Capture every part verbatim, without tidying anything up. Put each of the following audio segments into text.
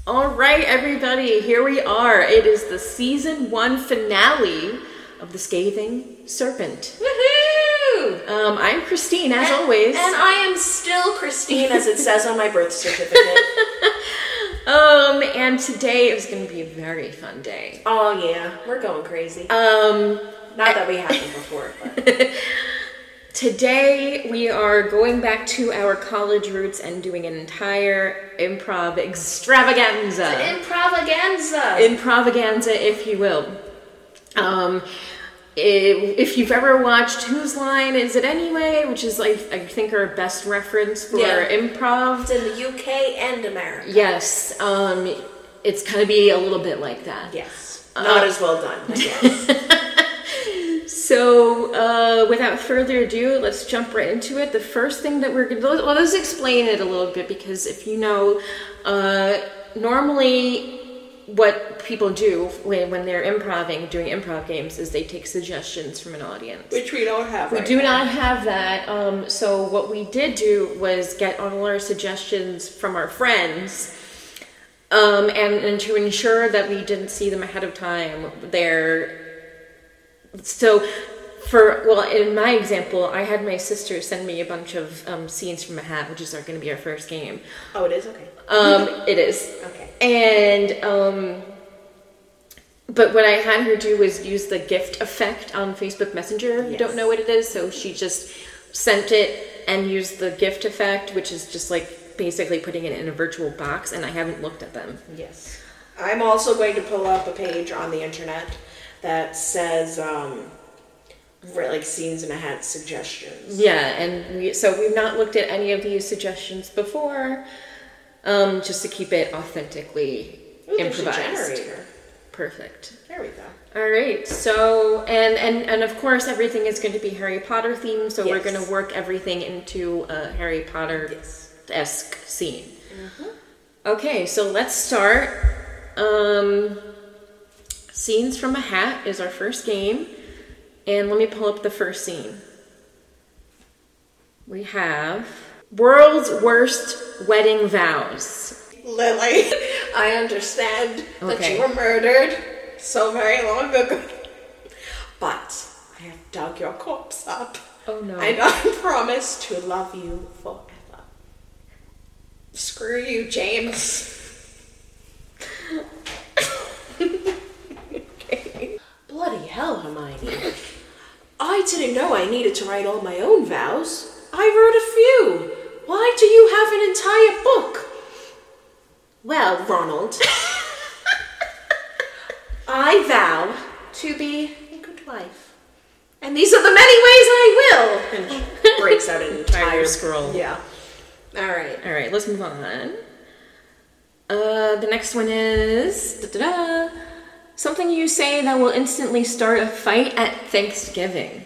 All right, everybody, here we are. It is the season one finale of The Scathing Serpent. Woohoo! Um, I'm Christine, as and, always. And I am still Christine, as it says on my birth certificate. um, and today is going to be a very fun day. Oh, yeah. We're going crazy. Um, Not that we haven't before, but... Today, we are going back to our college roots and doing an entire improv extravaganza. Improvaganza. Improvaganza, if you will. Um, if, if you've ever watched Whose Line Is It Anyway, which is, like, I think, our best reference for yeah. improv. It's in the U K and America. Yes. Um, it's going to be a little bit like that. Yes. Not uh, as well done, I guess. So, uh, without further ado, let's jump right into it. The first thing that we're going to... Well, let's explain it a little bit, because if you know, uh, normally what people do when, when they're improving, doing improv games, is they take suggestions from an audience. Which we don't have We right do now. not have that. Um, so what we did do was get all our suggestions from our friends, um, and, and to ensure that we didn't see them ahead of time, they're... So, for, well, in my example, I had my sister send me a bunch of um, scenes from a hat, which is going to be our first game. Oh, it is? Okay. Um, it is. Okay. And, um, but what I had her do was use the gift effect on Facebook Messenger. Yes. You don't know what it is, so she just sent it and used the gift effect, which is just like basically putting it in a virtual box, and I haven't looked at them. Yes. I'm also going to pull up a page on the internet that says, um, like, scenes in a hat suggestions. Yeah, and we, so we've not looked at any of these suggestions before, um, just to keep it authentically Ooh, improvised. There's a generator. Perfect. There we go. All right, so, and, and, and of course everything is going to be Harry Potter themed, so yes. We're going to work everything into a Harry Potter-esque yes. scene. Mm-hmm. Okay, so let's start. Um... Scenes from a Hat is our first game, and let me pull up the first scene. We have World's Worst Wedding Vows. Lily, I understand okay. that you were murdered so very long ago, but I have dug your corpse up. Oh no. And I promise to love you forever. Screw you, James. Bloody hell, Hermione. I didn't know I needed to write all my own vows. I wrote a few. Why do you have an entire book? Well, Ronald, I vow to be a good wife. And these are the many ways I will. And she breaks out an entire scroll. Yeah. All right. All right, let's move on. Uh, the next one is... Da-da-da. Something you say that will instantly start a fight at Thanksgiving.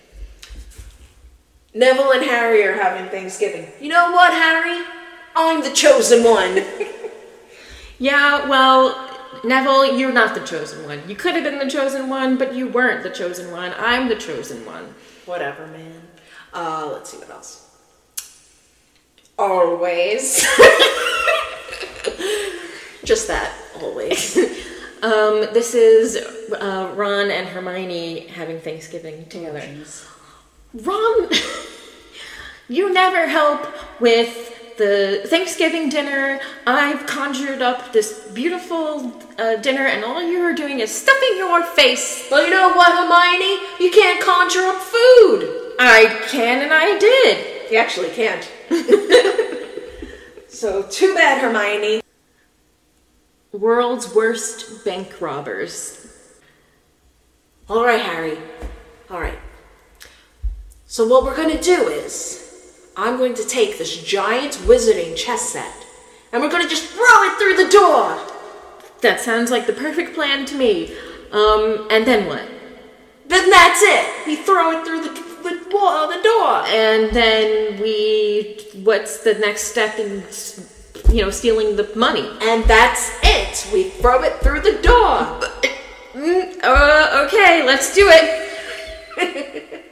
Neville and Harry are having Thanksgiving. You know what, Harry? I'm the chosen one. Yeah, well, Neville, you're not the chosen one. You could have been the chosen one, but you weren't the chosen one. I'm the chosen one. Whatever, man. Uh, let's see what else. Always. Just that, always. Um, this is uh, Ron and Hermione having Thanksgiving together. Oh, Ron, you never help with the Thanksgiving dinner. I've conjured up this beautiful uh, dinner, and all you're doing is stuffing your face. Well, you know what, Hermione? You can't conjure up food. I can, and I did. You actually can't. So, too bad, Hermione. World's Worst Bank Robbers. All right, Harry. All right. So what we're going to do is, I'm going to take this giant wizarding chess set, and we're going to just throw it through the door. That sounds like the perfect plan to me. Um, and then what? Then that's it. We throw it through the, the wall, the door. And then we, what's the next step in... you know, stealing the money. And that's it. We throw it through the door. Uh, okay, let's do it.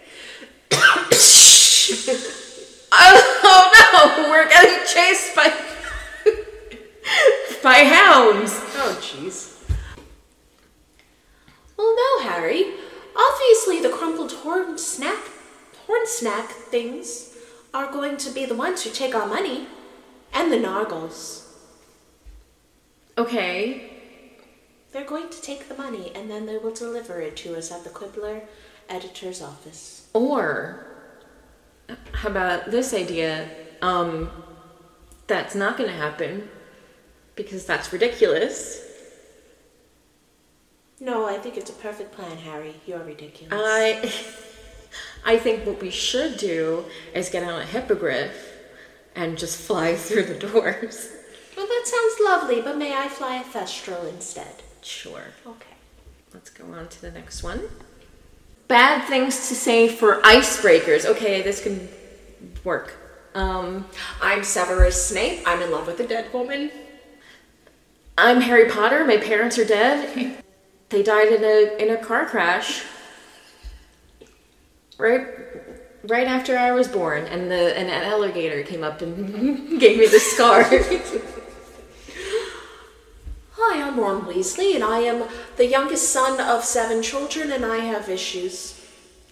oh, oh no, we're getting chased by by hounds. Oh, jeez. Well, no, Harry. Obviously, the crumpled horn snack, horn snack things are going to be the ones who take our money. And the Nargles. Okay. They're going to take the money, and then they will deliver it to us at the Quibbler editor's office. Or, how about this idea? Um, that's not going to happen, because that's ridiculous. No, I think it's a perfect plan, Harry. You're ridiculous. I, I think what we should do is get on a hippogriff and just fly through the doors. Well, that sounds lovely, but may I fly a Thestral instead? Sure. Okay. Let's go on to the next one. Bad things to say for icebreakers. Okay, this can work. Um, I'm Severus Snape. I'm in love with a dead woman. I'm Harry Potter. My parents are dead. They died in a in a car crash. Right, right after I was born, and the and an alligator came up and gave me the scar. Hi, I'm Ron Weasley, and I am the youngest son of seven children, and I have issues.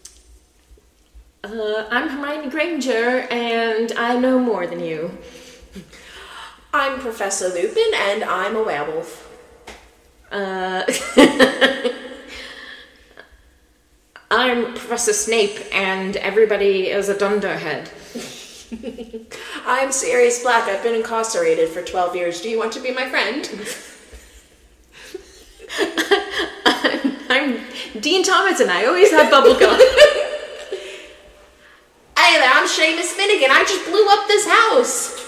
Uh, I'm Hermione Granger, and I know more than you. I'm Professor Lupin, and I'm a werewolf. Uh, I'm Professor Snape, and everybody is a dunderhead. I'm Sirius Black. I've been incarcerated for twelve years. Do you want to be my friend? I'm, I'm Dean Thomas, and I always have bubblegum. Hey there, I'm Seamus Finnegan. I just blew up this house.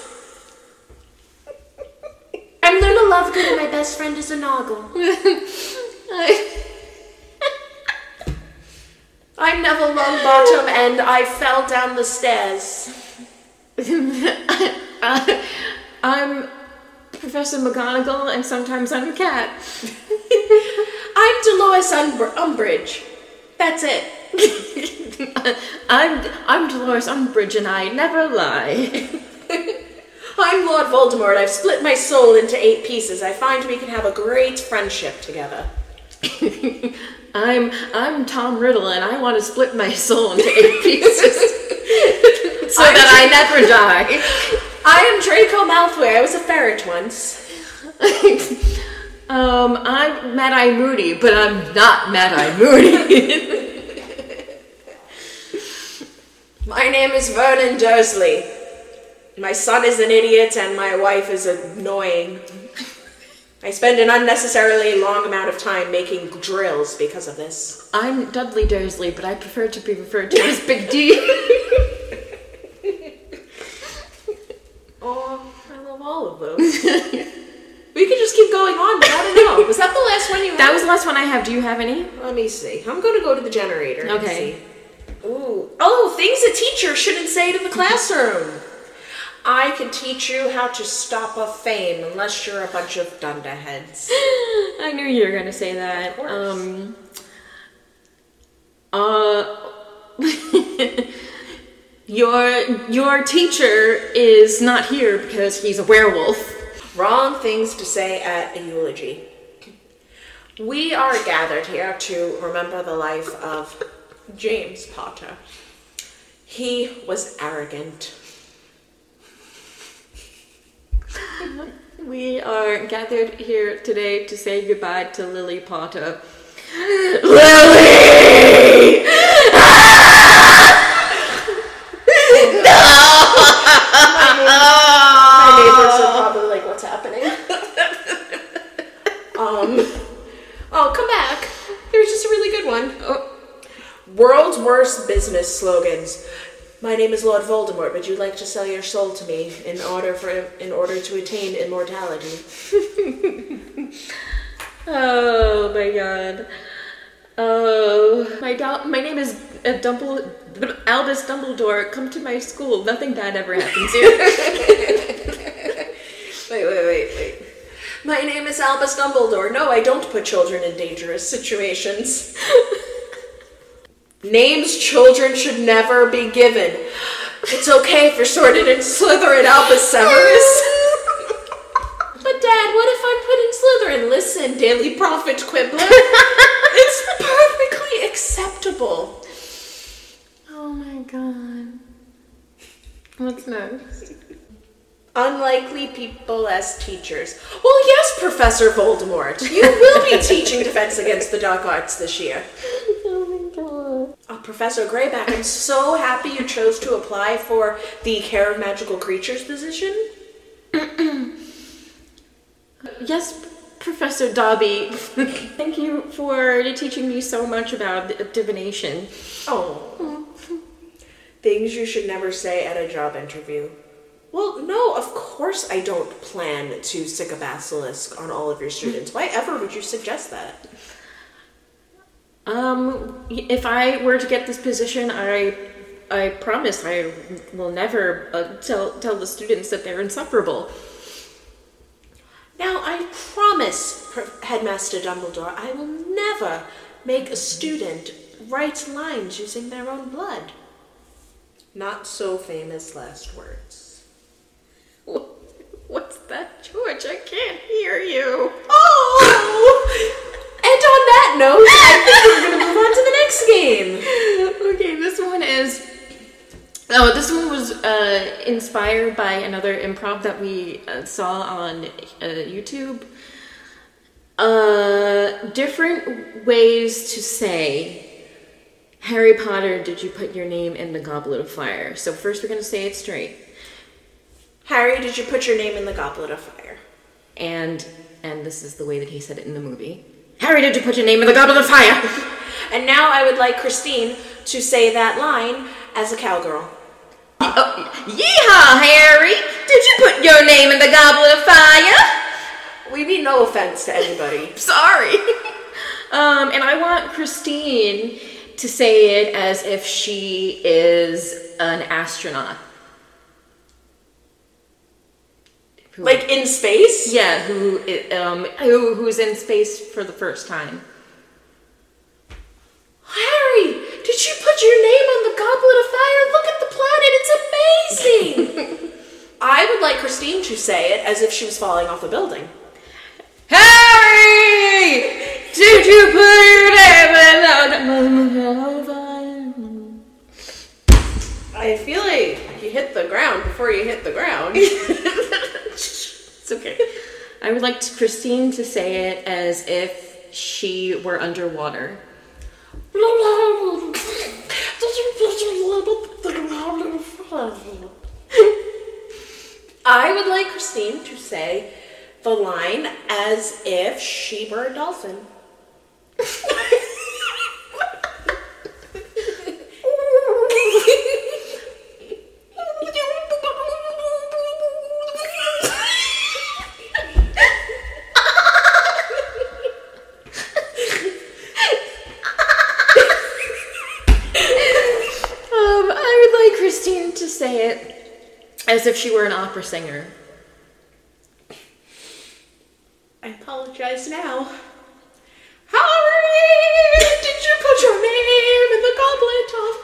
I'm Luna Lovegood, and my best friend is a Noggle. I... I'm Neville Longbottom, and I fell down the stairs. uh, I'm Professor McGonagall, and sometimes I'm a cat. I'm Dolores Umbr- Umbridge. That's it. I'm I'm Dolores Umbridge, and I never lie. I'm Lord Voldemort. I've split my soul into eight pieces. I find we can have a great friendship together. I'm I'm Tom Riddle, and I want to split my soul into eight pieces so I'm that I never die. I am Draco Malfoy. I was a ferret once. um, I'm Mad-Eye Moody, but I'm not Mad-Eye Moody. My name is Vernon Dursley. My son is an idiot, and my wife is annoying. I spend an unnecessarily long amount of time making drills because of this. I'm Dudley Dursley, but I prefer to be referred to as Big D. Oh, I love all of those. We could just keep going on, but I don't know. Was that the last one you had? That was the last one I have. Do you have any? Let me see. I'm going to go to the generator. Okay. And see. Ooh. Oh, things a teacher shouldn't say to the classroom. I can teach you how to stop a fame unless you're a bunch of dunderheads. I knew you were going to say that. Of course. Um, uh, your your teacher is not here because he's a werewolf. Wrong things to say at a eulogy. We are gathered here to remember the life of James Potter. He was arrogant. We are gathered here today to say goodbye to Lily Potter. Lily! No! My neighbors are probably like, what's happening? um, oh, come back. There's just a really good one. Oh. World's worst business slogans. My name is Lord Voldemort. Would you like to sell your soul to me in order for in order to attain immortality? Oh my god. Oh, my do- my name is uh, Dumble- Albus Dumbledore. Come to my school. Nothing bad ever happens here. Wait, wait, wait, wait. My name is Albus Dumbledore. No, I don't put children in dangerous situations. Names children should never be given. It's okay if you're sorted in Slytherin, Albus Severus. But Dad, what if Slytherin, listen, Daily Prophet Quibbler. It's perfectly acceptable. Oh my god. What's next? Unlikely people as teachers. Well, yes, Professor Voldemort. You will be teaching Defense Against the Dark Arts this year. Oh my god. Oh, Professor Greyback, I'm so happy you chose to apply for the Care of Magical Creatures position. Yes, Professor Dobby. Thank you for teaching me so much about divination. Oh. Things you should never say at a job interview. Well, no, of course I don't plan to stick a basilisk on all of your students. Why ever would you suggest that? Um, if I were to get this position, I, I promise I will never uh, tell tell the students that they're insufferable. Now, I promise, Headmaster Dumbledore, I will never make a student write lines using their own blood. Not so famous last words. What's that, George? I can't hear you. Oh! And on that note, I think we're going to move on to the next game. Okay, this one is... Oh, this one was uh, inspired by another improv that we uh, saw on uh, YouTube. Uh, different ways to say, Harry Potter, did you put your name in the Goblet of Fire? So first we're going to say it straight. Harry, did you put your name in the Goblet of Fire? And and this is the way that he said it in the movie. Harry, did you put your name in the Goblet of Fire? And now I would like Christine to say that line as a cowgirl. Oh, yeehaw, Harry! Did you put your name in the Goblet of Fire? We mean no offense to anybody. Sorry. um, and I want Christine to say it as if she is an astronaut. Who, like in space? Yeah, who um who who's in space for the first time. Harry, did you put your name on the Goblet of Fire? Look at the planet, it's amazing! I would like Christine to say it as if she was falling off a building. Harry! Did you put your name in the Fire? I feel like you hit the ground before you hit the ground. It's okay. I would like Christine to say it as if she were underwater. I would like Christine to say the line as if she were a dolphin. Say it as if she were an opera singer. I apologize now. Harry, did you put your name in the Goblet of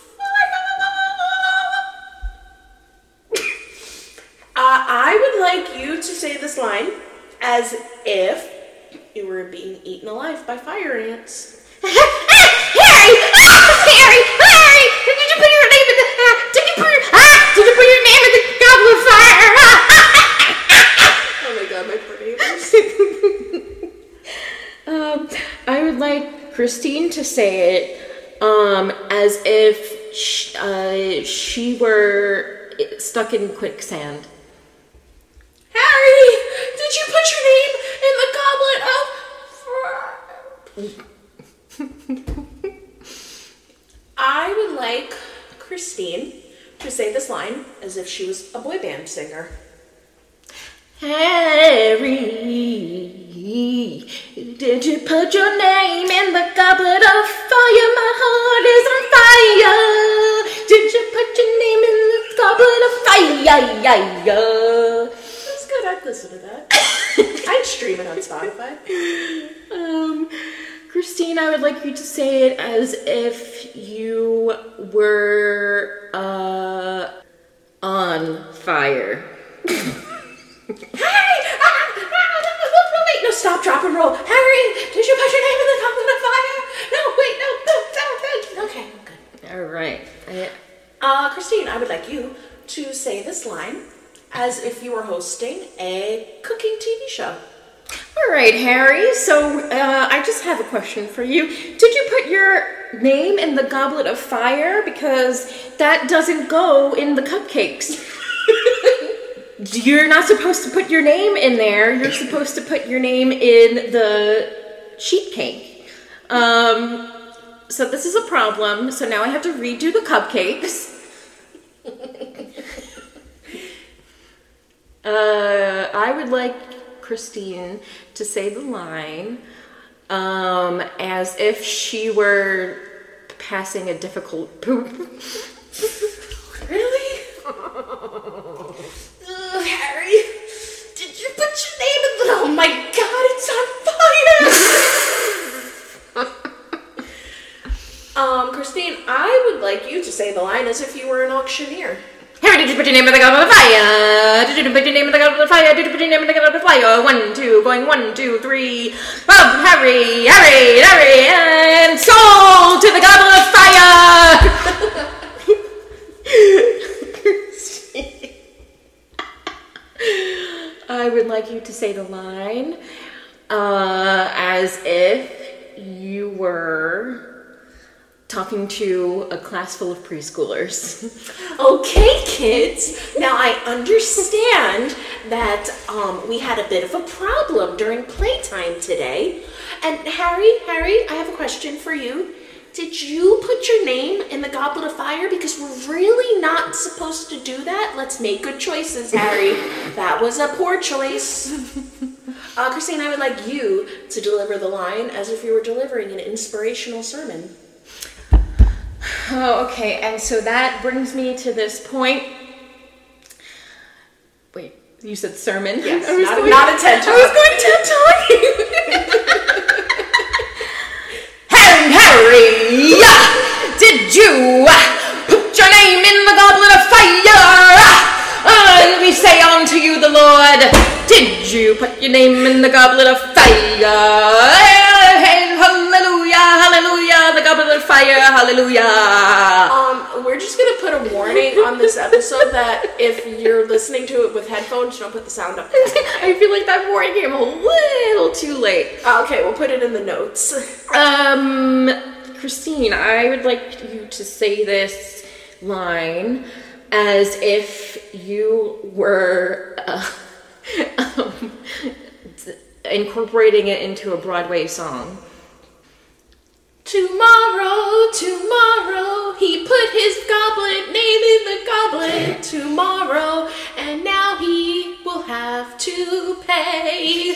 Fire? uh, I would like you to say this line as if you were being eaten alive by fire ants. Harry! Ah, Harry! Harry! Did you put your name in the... Ah, did you put your... Ah, did you put your name in the Goblet of Fire? Ah, oh my god, my poor neighbors. um, I would like Christine to say it um, as if sh- uh, she were stuck in quicksand. Harry! Did you put your name in the Goblet of Fire? I would like Christine to say this line as if she was a boy band singer. Harry, did you put your name in the Goblet of Fire? My heart is on fire. Did you put your name in the Goblet of Fire? That's good. I'd listen to that. I'd stream it on Spotify. Um, Christine, I would like you to say it as if you were uh, on fire. Hey! Ah, ah, wait, no, stop, drop, and roll. Harry, did you put your name in the goblet of fire? No, wait, no, no, no, no. Okay, I'm good. All right. I, Uh, Christine, I would like you to say this line as if you were hosting a cooking T V show. all right, Harry. So uh, I just have a question for you. Did you put your name in the goblet of fire? Because that doesn't go in the cupcakes. You're not supposed to put your name in there. You're supposed to put your name in the sheet cake. Um, so this is a problem. So now I have to redo the cupcakes. uh, I would like Christine to say the line um, as if she were passing a difficult poop. Really? Ugh, Harry, did you put your name in the... Oh my god, it's on fire! um, Christine, I would like you to say the line as if you were an auctioneer. Harry, did you put your name in the goblet of fire? Did you put your name in the goblet of fire? Did you put your name in the goblet of fire? One, two, going one, two, three. Up, Harry, Harry, Harry, and sold to the goblet of fire! I would like you to say the line uh, as if you were talking to a class full of preschoolers. Okay, kids. Now I understand that um, we had a bit of a problem during playtime today. And Harry, Harry, I have a question for you. Did you put your name in the goblet of fire? Because we're really not supposed to do that. Let's make good choices, Harry. That was a poor choice. Uh, Christine, I would like you to deliver the line as if you were delivering an inspirational sermon. Oh, okay. And so that brings me to this point. Wait, you said sermon? Yes, I was not, going, not a TED Talk. I was going TED Talking. And Harry, did you put your name in the goblet of fire? And we say unto you, the Lord, did you put your name in the goblet of fire? Hallelujah, hallelujah, the goblet of fire, hallelujah. Um, we're just gonna put a warning on this episode that if you're listening to it with headphones, don't put the sound up. I feel like that warning came a little too late. Uh, okay, we'll put it in the notes. Um, Christine, I would like you to say this line as if you were uh, um, incorporating it into a Broadway song. Tomorrow, tomorrow, he put his goblet name in the goblet tomorrow, and now he will have to pay.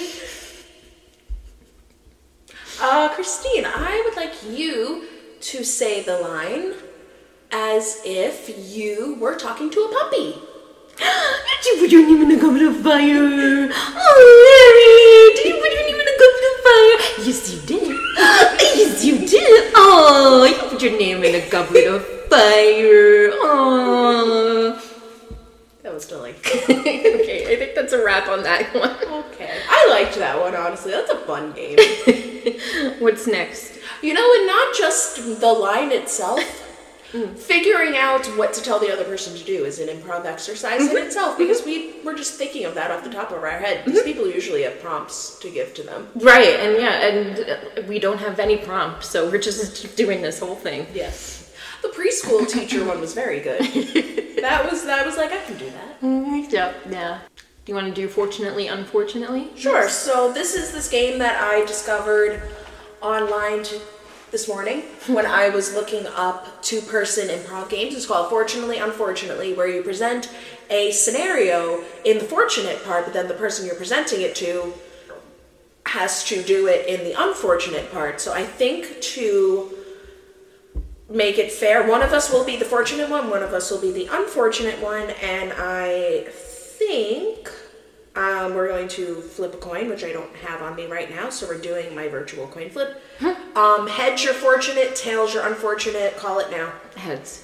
Uh, Christine, I would like you to say the line as if you were talking to a puppy. Did you put your name in the goblet of fire? Oh, Larry, did you put your name in the goblet of fire? Yes, you did. Yes, you did. Oh, you put your name in a goblet of fire. Oh. That was delightful. Okay, I think that's a wrap on that one. Okay. I liked that one, honestly. That's a fun game. What's next? You know, and not just the line itself. Mm. Figuring out what to tell the other person to do is an improv exercise mm-hmm. in itself, because we were just thinking of that off the top of our head. These mm-hmm. people usually have prompts to give to them. Right, and yeah, and we don't have any prompts, so we're just doing this whole thing. Yes. The preschool teacher one was very good. That was, that was like, I can do that. Mm-hmm. Yeah, yeah. Do you want to do fortunately, unfortunately? Sure. Yes. So this is this game that I discovered online to this morning when I was looking up two-person improv games. It's called Fortunately, Unfortunately, where you present a scenario in the fortunate part, but then the person you're presenting it to has to do it in the unfortunate part. So I think to make it fair, one of us will be the fortunate one, one of us will be the unfortunate one, and I think Um, we're going to flip a coin, which I don't have on me right now, so we're doing my virtual coin flip. Huh. Um, heads you're fortunate, tails you're unfortunate. Call it now. Heads.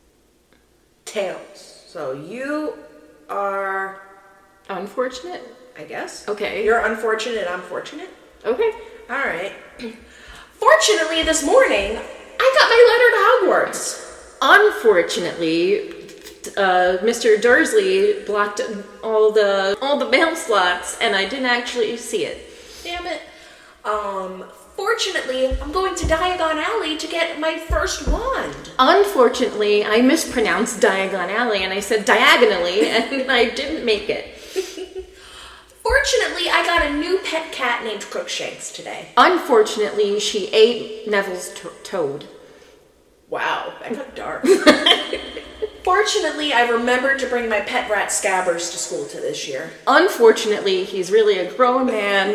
Tails. So you are unfortunate? I guess. Okay. You're unfortunate, I'm fortunate. Okay. All right. Fortunately, this morning, I got my letter to Hogwarts. Unfortunately, uh, Mister Dursley blocked all the all the mail slots, and I didn't actually see it. Damn it. Um, fortunately, I'm going to Diagon Alley to get my first wand. Unfortunately, I mispronounced Diagon Alley, and I said diagonally, and I didn't make it. Fortunately, I got a new pet cat named Crookshanks today. Unfortunately, she ate Neville's to- toad. Wow, that got dark. Fortunately, I remembered to bring my pet rat Scabbers to school to this year. Unfortunately, he's really a grown man,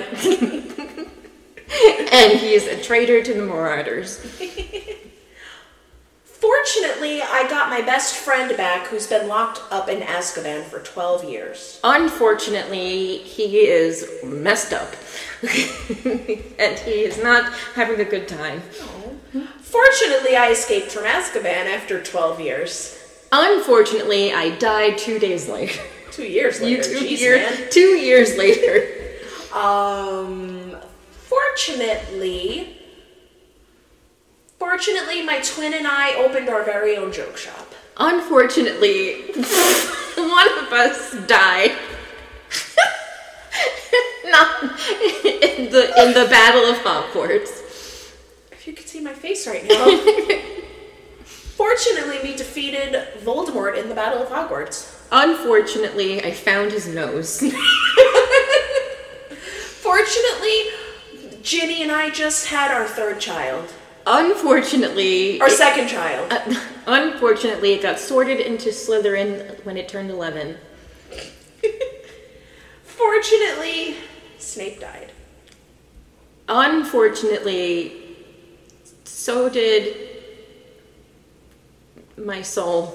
and he's a traitor to the Marauders. Fortunately, I got my best friend back who's been locked up in Azkaban for twelve years. Unfortunately, he is messed up, and he is not having a good time. Oh. Fortunately, I escaped from Azkaban after twelve years. Unfortunately, I died two days later. Two years later, two, Jeez, year, man. two years later. Um, fortunately... Fortunately, my twin and I opened our very own joke shop. Unfortunately, one of us died. Not in the in the Battle of Hogwarts. If you could see my face right now. Fortunately, we defeated Voldemort in the Battle of Hogwarts. Unfortunately, I found his nose. Fortunately, Ginny and I just had our third child. Unfortunately... Our second child. Uh, unfortunately, it got sorted into Slytherin when it turned eleven. Fortunately, Snape died. Unfortunately, so did my soul.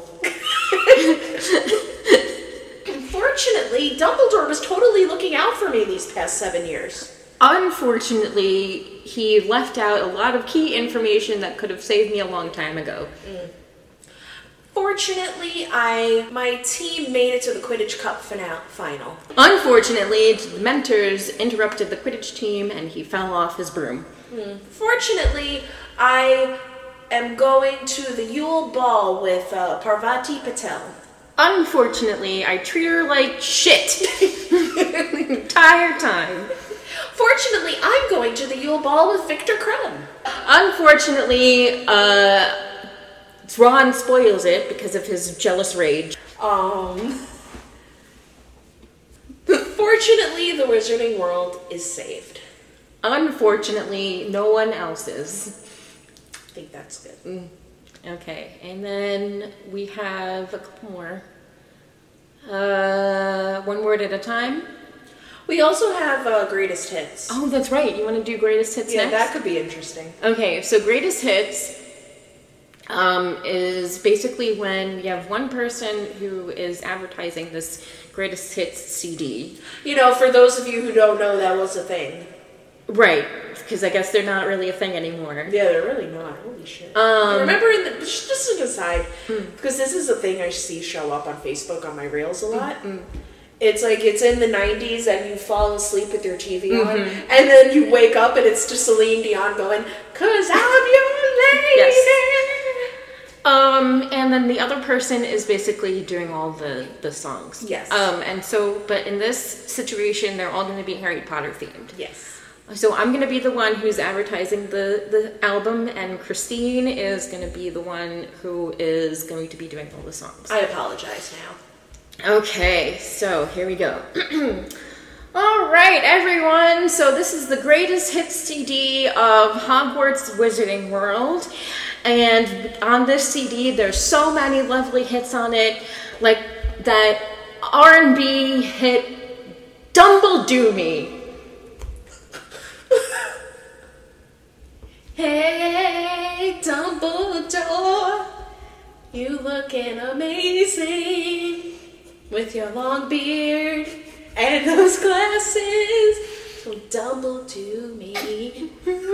Fortunately, Dumbledore was totally looking out for me these past seven years. Unfortunately, he left out a lot of key information that could have saved me a long time ago. Mm. Fortunately, I my team made it to the Quidditch Cup final. final. Unfortunately, the mentors interrupted the Quidditch team and he fell off his broom. Mm. Fortunately, I am going to the Yule Ball with uh, Parvati Patel. Unfortunately, I treat her like shit the entire time. Fortunately, I'm going to the Yule Ball with Victor Crumb. Unfortunately, uh, Ron spoils it because of his jealous rage. Um. Fortunately, the Wizarding World is saved. Unfortunately, no one else is. I think that's good. Mm. Okay, and then we have a couple more. Uh, one word at a time. We also have uh, greatest hits. Oh, that's right. You want to do greatest hits yeah, next? that could be interesting. Okay, so greatest hits um, is basically when you have one person who is advertising this greatest hits C D. You know, for those of you who don't know, that was a thing. Right, because I guess they're not really a thing anymore. Yeah, they're really not. Holy shit. Um, Remember, in the, just an aside, mm. because this is a thing I see show up on Facebook on my Reels a lot. Mm-mm. It's like it's in the nineties and you fall asleep with your T V mm-hmm. on, and then you wake up and it's just Celine Dion going, "'Cause I'm your lady." Yes. Um, and then the other person is basically doing all the, the songs. Yes. Um, and so, but in this situation, they're all going to be Harry Potter themed. Yes. So I'm going to be the one who's advertising the, the album, and Christine is going to be the one who is going to be doing all the songs. I apologize now. Okay, so here we go. All right, everyone. So this is the greatest hits C D of Hogwarts Wizarding World. And on this C D, there's so many lovely hits on it. Like that R and B hit, Dumble-Do Me. Hey, Dumbledore, you looking amazing with your long beard and those glasses. So Dumble-Do Me.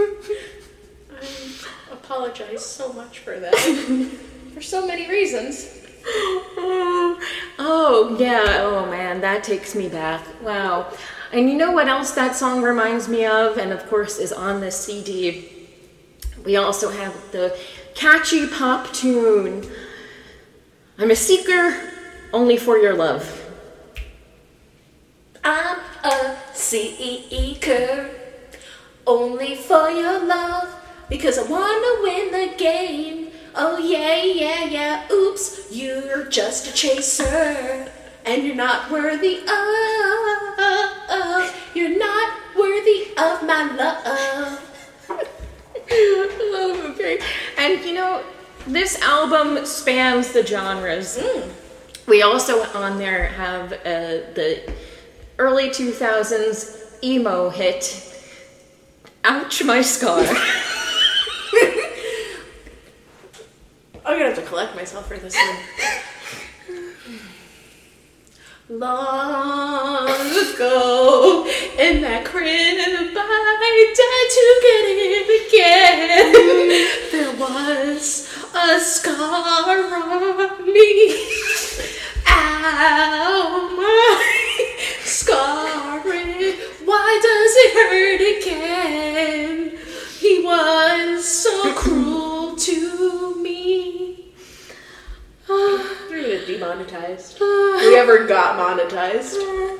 I apologize so much for that. For so many reasons. Oh, yeah. Oh, man. That takes me back. Wow. And you know what else that song reminds me of, and of course is on this C D? We also have the catchy pop tune, I'm a seeker only for your love. I'm a seeker only for your love, because I wanna win the game. Oh yeah, yeah, yeah, oops, you're just a chaser, and you're not worthy of, you're not worthy of my love. Okay. And you know, this album spans the genres. Mm. We also on there have uh, the early two thousands emo hit, Ouch My Scar. I'm gonna have to collect myself for this one. Long ago, in that crib I died to get it again. There was a scar on me. Ow, my scarring. Why does it hurt again? He was so cruel to me. We're gonna get demonetized. We ever got monetized.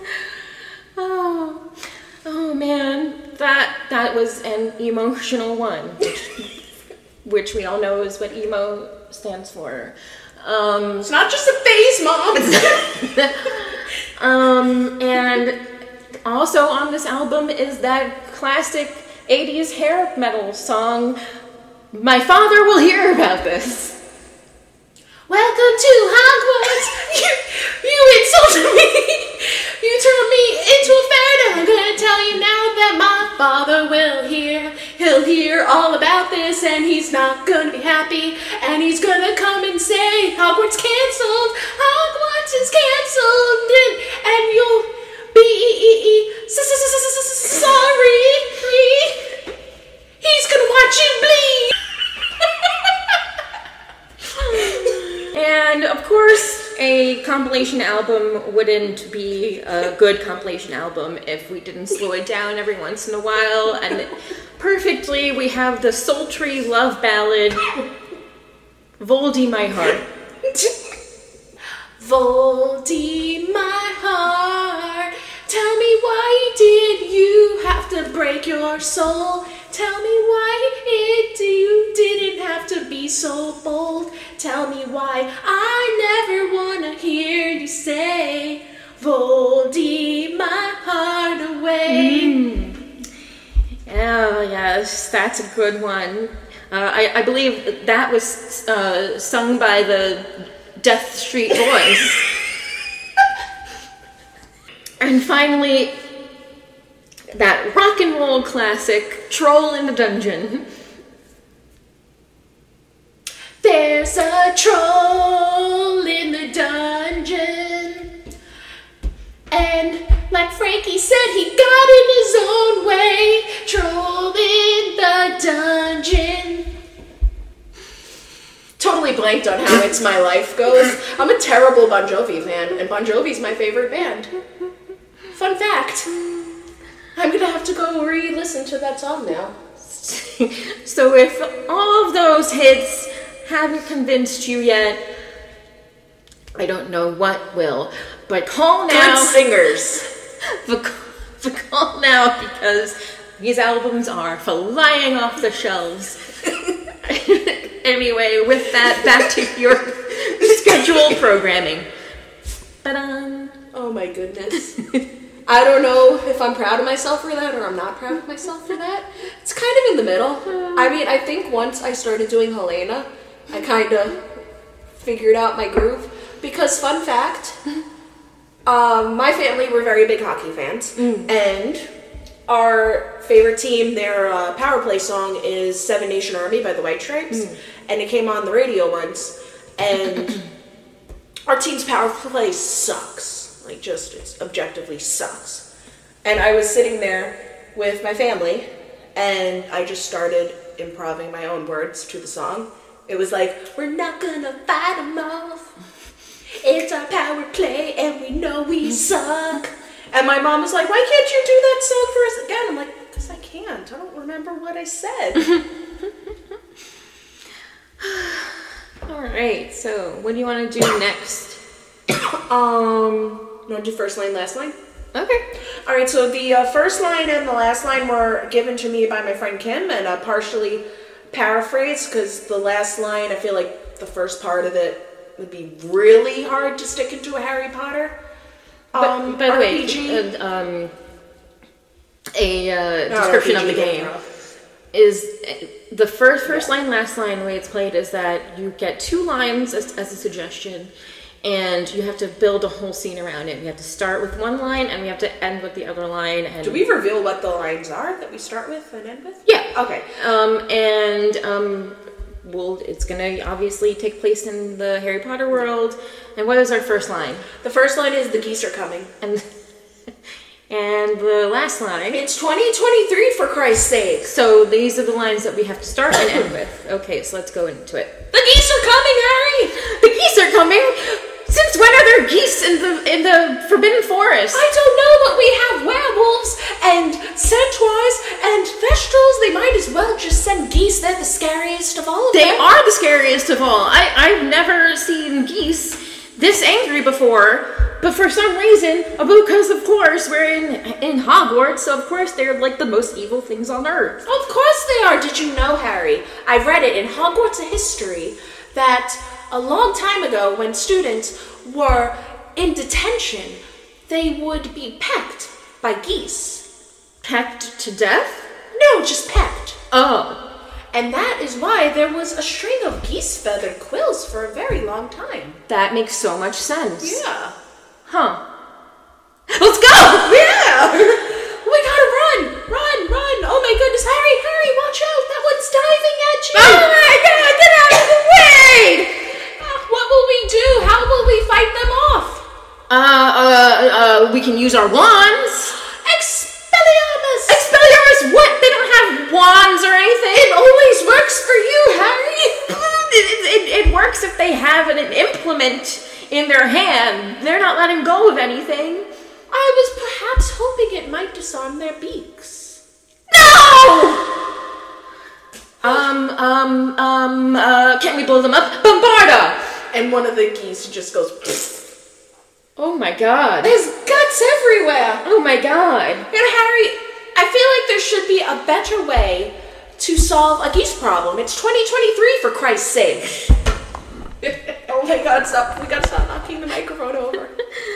Oh, oh man, that that was an emotional one, which, which we all know is what emo stands for. Um, It's not just a phase, Mom. um, and also on this album is that classic eighties hair metal song, My Father Will Hear About This. Welcome to Hogwarts. You, you insulted me. You turned me into a fairy. I'm gonna tell you now that my father will hear. He'll hear all about this, and he's not gonna be happy. And he's gonna come and say, Hogwarts canceled. Hogwarts is canceled, and, and you'll be sorry. He's gonna watch you bleed. And of course, a compilation album wouldn't be a good compilation album if we didn't slow it down every once in a while. And perfectly, we have the sultry love ballad, Voldy My Heart. Voldy my heart, tell me why did you have to break your soul? Tell me why it you didn't have to be so bold. Tell me why I never wanna hear you say, Voldy my heart away. Mm. Oh yes, that's a good one. Uh, I, I believe that was uh, sung by the Death Street Boys. And finally, that rock and roll classic, Troll in the Dungeon. There's a troll in the dungeon, and like Frankie said, he got in his own way. Troll in the dungeon. Totally blanked on how It's My Life goes. I'm a terrible Bon Jovi fan, and Bon Jovi's my favorite band. Fun fact. I'm gonna have to go re-listen to that song now. So if all of those hits haven't convinced you yet, I don't know what will. But call now. Good singers. But, but call now, because these albums are flying off the shelves. Anyway, with that, back to your scheduled programming. Ta-da! Oh my goodness. I don't know if I'm proud of myself for that or I'm not proud of myself for that. It's kind of in the middle. I mean, I think once I started doing Helena, I kind of figured out my groove. Because, fun fact, um, my family were very big hockey fans. Mm. And our favorite team, their uh, power play song is Seven Nation Army by the White Stripes. Mm. And it came on the radio once. And our team's power play sucks. Like, just, it objectively sucks. And I was sitting there with my family, and I just started improvising my own words to the song. It was like, we're not gonna fight them off. It's our power play, and we know we suck. And And my mom was like, why can't you do that song for us again? I'm like, because I can't. I don't remember what I said. All right, so what do you want to do next? um, you want to do first line, last line? Okay. All right, so the uh, first line and the last line were given to me by my friend Kim, and uh, partially paraphrased, because the last line, I feel like the first part of it would be really hard to stick into a Harry Potter um, But, by the R P G. way, uh, um, a uh, Not description R P G, of the game yeah. is uh, the first first line, last line. The way it's played is that you get two lines as, as a suggestion, and you have to build a whole scene around it. We have to start with one line, and we have to end with the other line. And Do we reveal what the lines are that we start with and end with? Yeah. Okay. Um, and um, well, it's gonna obviously take place in the Harry Potter world. And what is our first line? The first line is the geese are coming. And and the last line. It's twenty twenty-three, for Christ's sake. So these are the lines that we have to start and end with. Okay, so let's go into it. The geese are coming, Harry! The geese are coming. Since when are there geese in the in the Forbidden Forest? I don't know, but we have werewolves and centaurs and thestrals. They might as well just send geese. They're the scariest of all of They them. are the scariest of all. I, I've never seen geese this angry before, but for some reason, because of course we're in in Hogwarts, so of course they're like the most evil things on earth. Of course they are. Did you know, Harry? I read it in Hogwarts of History that a long time ago, when students were in detention, they would be pecked by geese. Pecked to death? No, just pecked. Oh. And that is why there was a string of geese feather quills for a very long time. That makes so much sense. Yeah. Huh. Let's go! Yeah! We gotta run! Run, run! Oh my goodness, Harry, Harry, watch out! That one's diving at you! Oh my god, get out of the way! Uh, what will we do? How will we fight them off? Uh, uh, uh, we can use our wands. Expelliarmus! Expelliarmus, what? They don't have wands or anything? It always works for you, Harry! It, it, it works if they have an, an implement in their hand. They're not letting go of anything. I was perhaps hoping it might disarm their beaks. No! Um, um, um, uh, can we blow them up? Bombarda! And one of the geese just goes, pfft. Oh my god. There's guts everywhere! Oh my god. And Harry, I feel like there should be a better way to solve a geese problem. It's twenty twenty-three, for Christ's sake. Oh my god, stop. We gotta stop knocking the microphone over.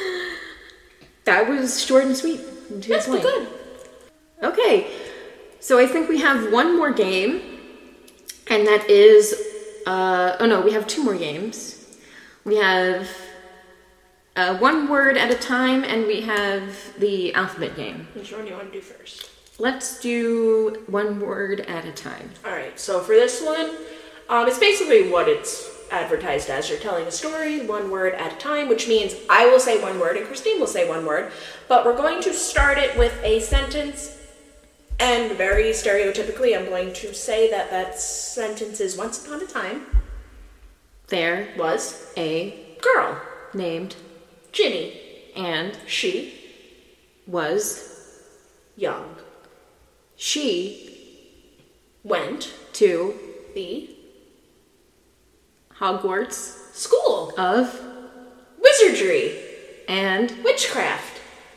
That was short and sweet. And to the That's point. good. Okay, so I think we have one more game, and that is, uh, oh no, we have two more games. We have uh, one word at a time, and we have the alphabet game. Which one do you want to do first? Let's do one word at a time. Alright, so for this one, um, it's basically what it's advertised as. You're telling a story one word at a time, which means I will say one word and Christine will say one word, but we're going to start it with a sentence, and very stereotypically I'm going to say that that sentence is once upon a time There was a girl named Ginny. and She was young she went to the Hogwarts school of wizardry and witchcraft.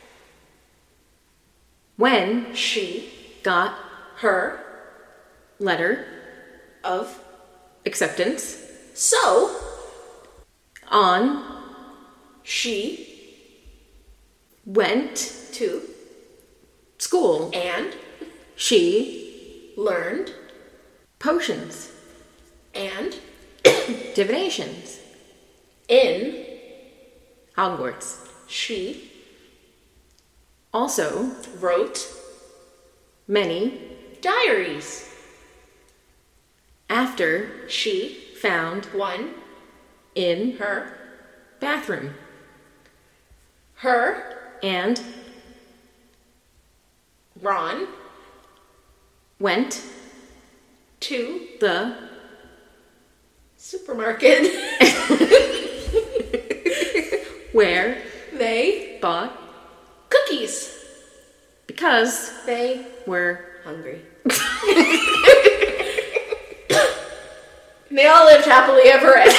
when She got her letter of acceptance so on she went to school. and She learned potions, and divinations, in Hogwarts. she Also, wrote many diaries. after She found one in her bathroom her and Ron went to the supermarket where they bought cookies. cookies. Because They we're hungry. They all lived happily ever after.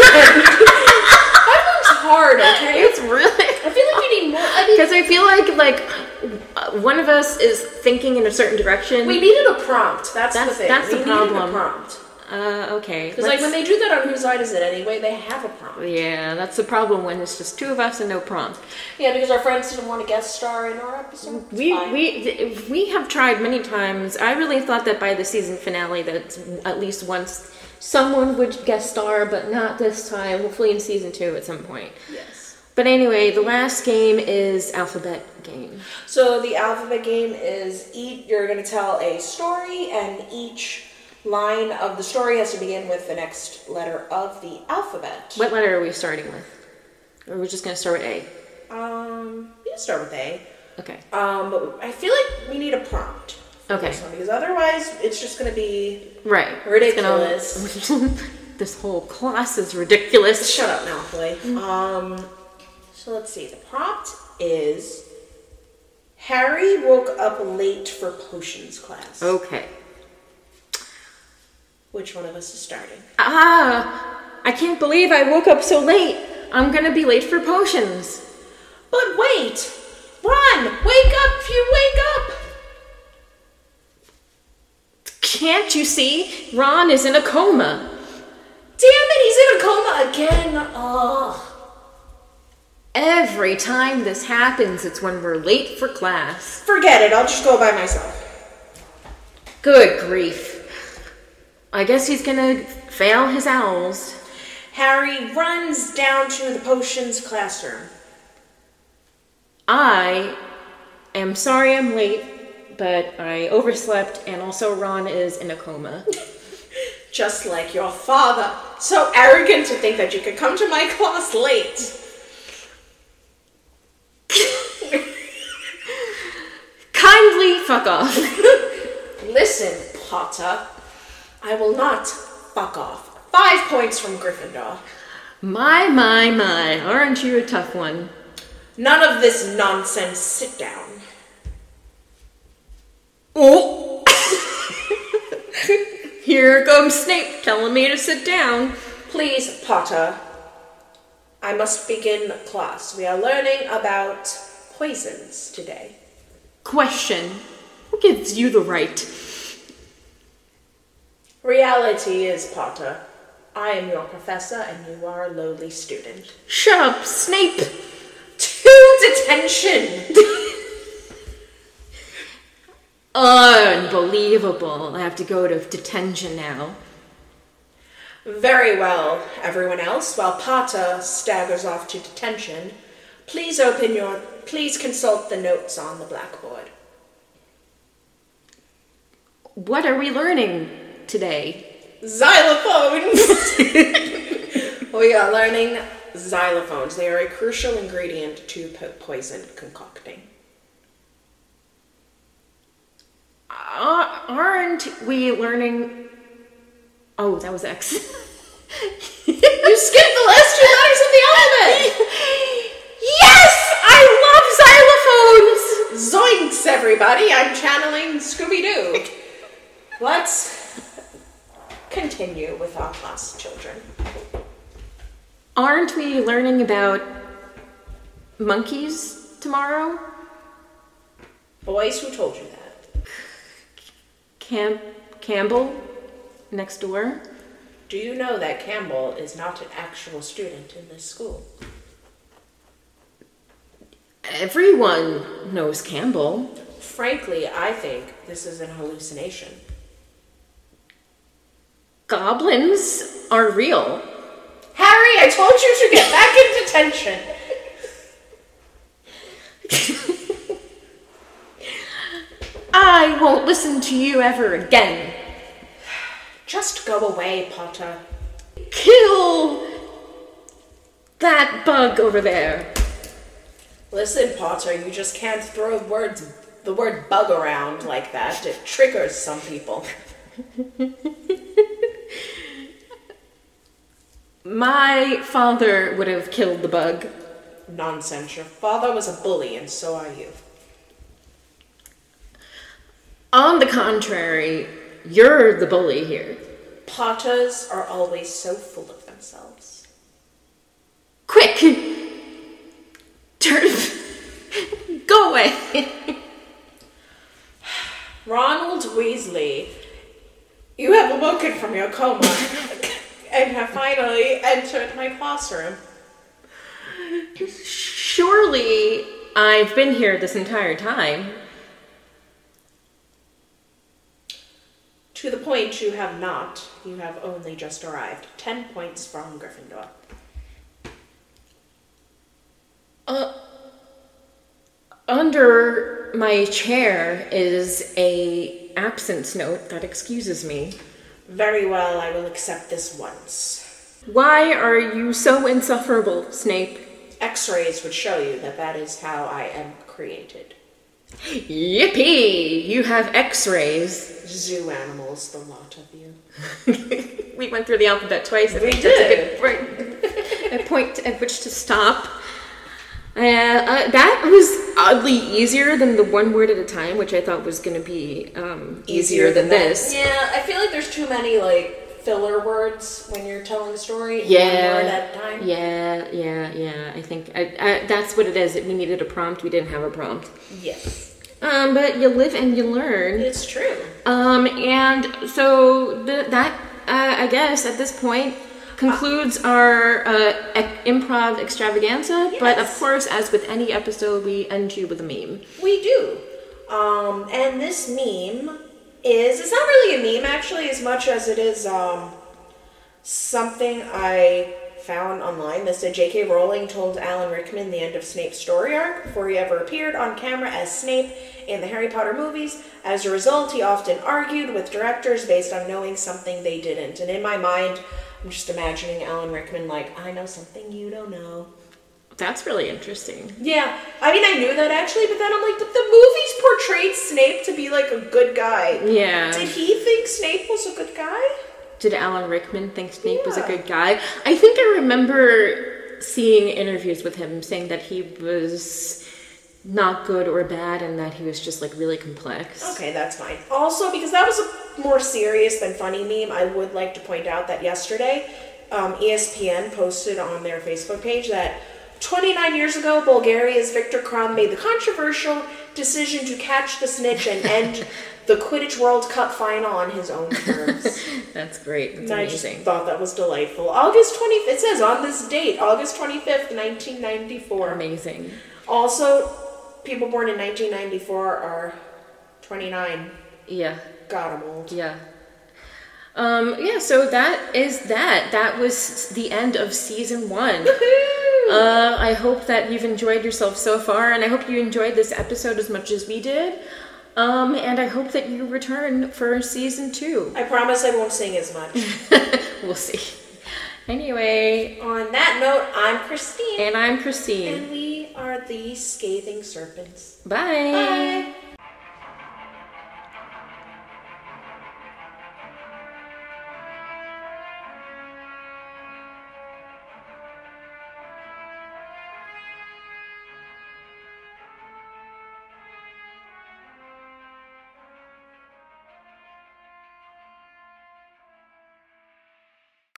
That was hard, okay? it's really I feel like we need more. I mean, because I feel like like uh, one of us is thinking in a certain direction. we needed a prompt. That's, That's- the thing. that's the we needed problem. a prompt. Uh, okay. Because like let's- when they do that on Whose Line Is It Anyway, they have a prompt. yeah, that's the problem when it's just two of us and no prompt. Yeah, because our friends didn't want to guest star in our episode. It's We fine. we th- we have tried many times. I really thought that by the season finale that at least once someone would guest star, but not this time. Hopefully in season two at some point. Yes. But anyway, the last game is alphabet game. So the alphabet game is each, you're going to tell a story, and each line of the story has to begin with the next letter of the alphabet. What letter are we starting with? Or we're just gonna start with A. Um, we can start with A. Okay. Um, but I feel like we need a prompt. for Okay. this one, because otherwise it's just going to be Right. ridiculous. It's gonna- this whole class is ridiculous. Shut up, Malfoy. Um, so let's see. The prompt is Harry woke up late for potions class. Okay. Which one of us is starting? Ah, I can't believe I woke up so late. I'm gonna be late for potions. But wait! Ron! Wake up! You wake up! Can't you see? Ron is in a coma. Damn it, he's in a coma again! Ugh. Every time this happens, it's when we're late for class. Forget it, I'll just go by myself. Good grief. I guess he's gonna fail his owls. Harry runs down to the potions classroom. I am sorry I'm late, but I overslept, and also Ron is in a coma. Just like your father. So arrogant to think that you could come to my class late. Kindly fuck off. Listen, Potter. I will not fuck off. Five points from Gryffindor. My, my, my. Aren't you a tough one? None of this nonsense. Sit down. Oh! Here comes Snape telling me to sit down. Please, Potter. I must begin class. We are learning about poisons today. Question. Who gives you the right? Reality is, Potter, I am your professor and you are a lowly student. Shut up, Snape! To detention! Unbelievable. I have to go to detention now. Very well, everyone else. While Potter staggers off to detention, please open your... Please consult the notes on the blackboard. What are we learning today? Xylophones! We are learning xylophones. They are a crucial ingredient to po- poison concocting. Uh, aren't we learning... Oh, that was X. You skipped the last two letters of the alphabet! Yes! I love xylophones! Zoinks, everybody! I'm channeling Scooby-Doo. Let's continue with our class, children. Aren't we learning about monkeys tomorrow? Boys, who told you that? Camp Campbell next door? Do you know that Campbell is not an actual student in this school? Everyone knows Campbell. Frankly, I think this is an hallucination. Goblins are real. Harry, I told you to get back in detention. I won't listen to you ever again. Just go away, Potter. Kill that bug over there. Listen, Potter, you just can't throw words, the word bug around like that. It triggers some people. My father would have killed the bug. nonsense. Your father was a bully, and so are you. On the contrary, you're the bully here. Potters are always so full of themselves. Quick! Turn. Go away! Ronald Weasley, you have awoken from your coma and have finally entered my classroom. Surely I've been here this entire time. To the point you have not. You have only just arrived. Ten points from Gryffindor. Uh, under my chair is a absence note that excuses me. Very well, I will accept this once. Why are you so insufferable, Snape? X-rays would show you that that is how I am created. Yippee! You have X-rays. Zoo animals, the lot of you. We went through the alphabet twice. I We think did. That's a good a point at which to stop. Uh, uh, that was oddly easier than the one word at a time, which I thought was going to be um, easier, than, that. this. Yeah, I feel like there's too many like filler words when you're telling a story. Yeah, one word at a time. yeah, yeah, yeah. I think I, I, that's what it is. We needed a prompt. We didn't have a prompt. Yes. Um, but you live and you learn. It's true. Um, and so the, that, uh, I guess, at this point, concludes uh, our uh, ec- improv extravaganza. Yes. But of course, as with any episode, we end you with a meme. We do. Um, and this meme is, it's not really a meme actually, as much as it is um, something I found online that said J K Rowling told Alan Rickman the end of Snape's story arc before he ever appeared on camera as Snape in the Harry Potter movies. As a result, he often argued with directors based on knowing something they didn't. And in my mind, I'm just imagining Alan Rickman like, I know something you don't know. That's really interesting. Yeah, I mean, I knew that actually, but then I'm like, but the movies portrayed Snape to be like a good guy. Yeah. Did he think Snape was a good guy? Did Alan Rickman think Snape Yeah. was a good guy? I think I remember seeing interviews with him saying that he was not good or bad and that he was just like really complex. Okay, that's fine. Also, because that was a more serious than funny meme, I would like to point out that yesterday, um, E S P N posted on their Facebook page that twenty-nine years ago, Bulgaria's Viktor Krum made the controversial decision to catch the snitch and end the Quidditch World Cup final on his own terms. That's great. That's And I amazing. just thought that was delightful. August twentieth, it says on this date, August twenty-fifth, nineteen ninety-four. Amazing. Also, people born in nineteen ninety-four are twenty-nine. Yeah. God, I'm old. Yeah. Um, yeah, so that is that. That was the end of season one. Uh, I hope that you've enjoyed yourself so far, and I hope you enjoyed this episode as much as we did. Um, and I hope that you return for season two. I promise I won't sing as much. We'll see. Anyway. On that note, I'm Christine. And I'm Christine. And we are the Scathing Serpents. Bye. Bye.